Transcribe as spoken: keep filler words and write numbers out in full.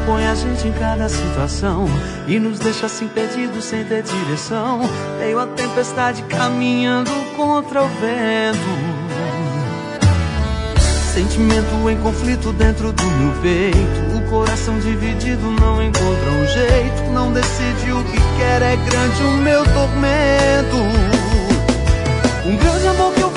põe a gente em cada situação e nos deixa assim perdidos sem ter direção. Meio a tempestade caminhando contra o vento. Sentimento em conflito dentro do meu peito. O coração dividido não encontra um jeito. Não decide o que quer, é grande o meu tormento. Um grande amor que eu